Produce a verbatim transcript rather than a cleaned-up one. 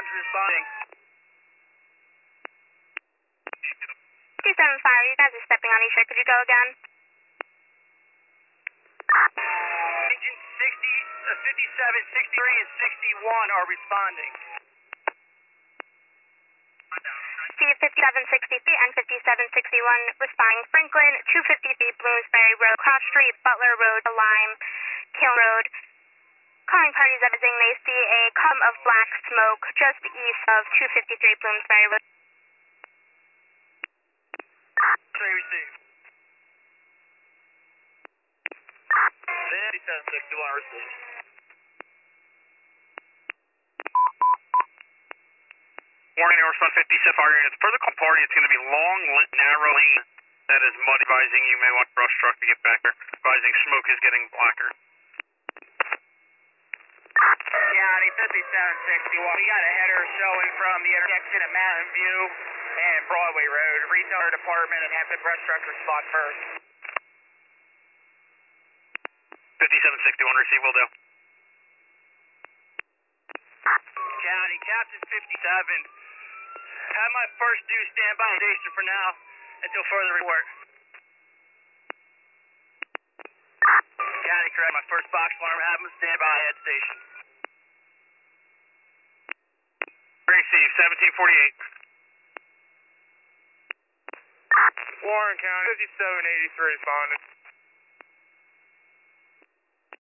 responding. two seven five, you guys are stepping on each other. Could you go again? Engine sixty, uh, fifty-seven, sixty-three, and sixty-one are responding. C fifty-seven sixty-three and fifty-seven sixty-one responding. Franklin, two fifty-three Bloomsbury Road, Cross Street, Butler Road, Lime, Kiln Road. Calling parties advising they see a column of black smoke just east of two fifty-three Bloomsbury Road. Three received. fifty-seven sixty-one received. Warning, Air One fifty-seven, fire units. Per the call party, it's going to be long, narrow lane that is mud. Advising you may want brush truck to get back there. Advising smoke is getting blacker. County fifty-seven sixty-one. We got a header showing from the intersection of Mountain View and Broadway Road. Retailer department and have the brush truck respond first. fifty-seven sixty-one, receive, will do. County, Captain fifty-seven. Have my first due stand by station for now until further report. County, correct. My first box alarm, have them stand by at station. Receive, seventeen forty-eight. Warren County, fifty-seven eighty-three responding.